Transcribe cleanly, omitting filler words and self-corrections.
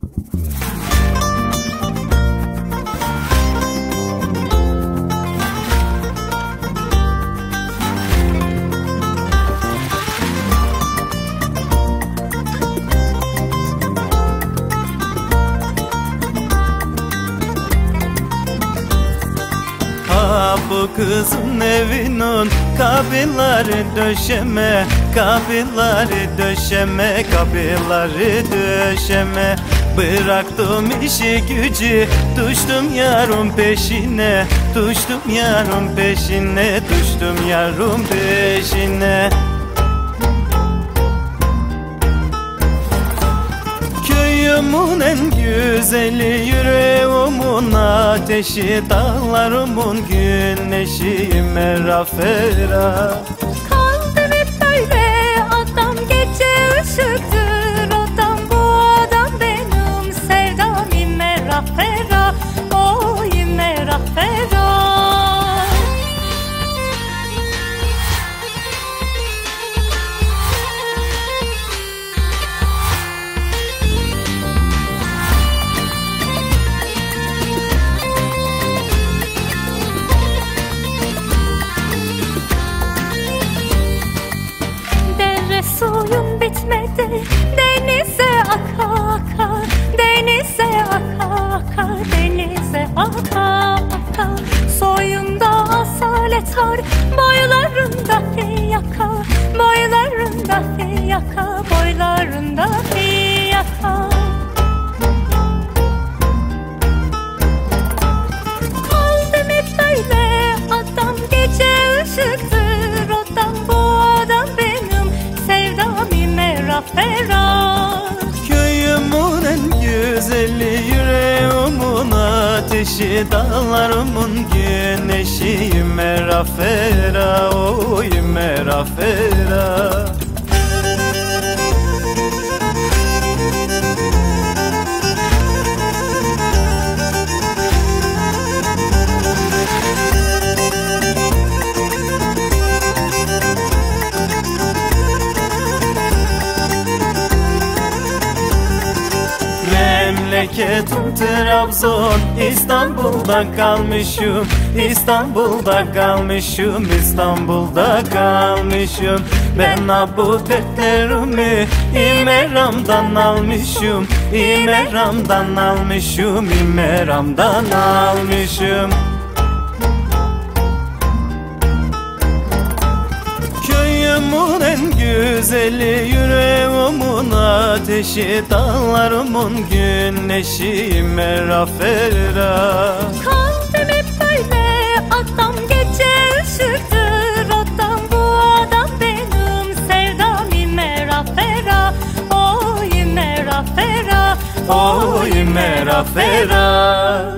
Bu kızın evinin kapıları döşeme, kapıları döşeme, kapıları döşeme. Bıraktım işi gücü, düştüm yarın peşine, düştüm yarın peşine, düştüm yarın peşine. Köyümün en güzeli, yüreğimin ateşi, dağlarımın güneşi, merafera. Kaldım hep böyle, adam gece ışıktır, adam bu adam benim sevdam, merafera, oy merafera. Suyun bitmedi, denize akar akar, denize akar akar, denize akar akar. Soyunda asalet var, boylarında fiyaka, boylarında fiyaka, boylarında fiyaka. Kaldım hep böyle, adam gece ışıktır, adam bu adam benim sevdam, merafera. Köyümün en güzeli, yüreğimin ateşi, dağlarımın güneşi, merafera, oy merafera. Memleketim Trabzon, İstanbul'da kalmışım, İstanbul'da kalmışım, İstanbul'da kalmışım. Ben bu dertlerimi İmeram'dan almışım, İmeram'dan almışım, İmeram'dan almışım. Köyümün en güzeli, yüreğimin ateşi, dağlarımın güneşi, merafera. Kaldım hep böyle, adam gece ışıktır, adam bu adam benim sevdam, merafera, oy merafera, oy merafera.